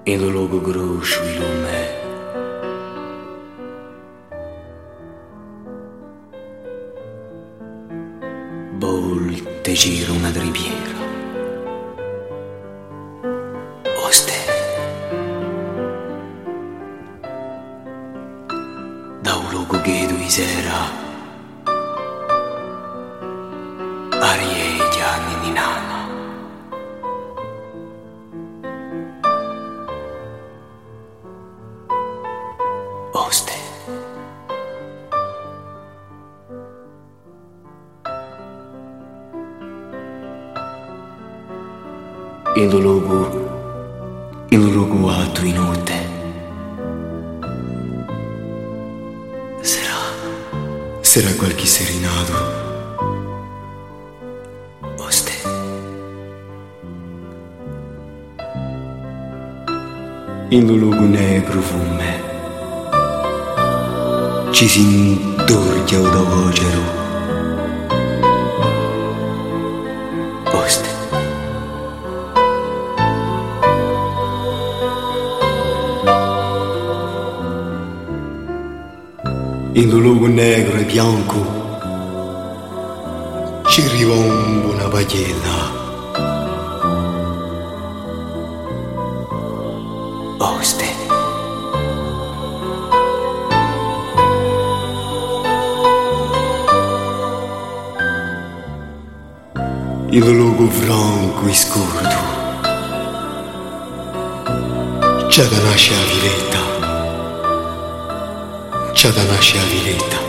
in un luogo grosso il lume. Volte gira una riviera. Oste. Da un luogo che tu sera. Arieglia ninana. Oste. In un luogo alto in notte. Sarà qualche serenato. Oste. In un luogo negro fume. Ci si intorcia da vocero. Oste. In un luogo negro e bianco ci rivomba una pagliella. Oste. In un luogo franco e scuro c'è da nascere la viletta. C'è da nascere la viletta.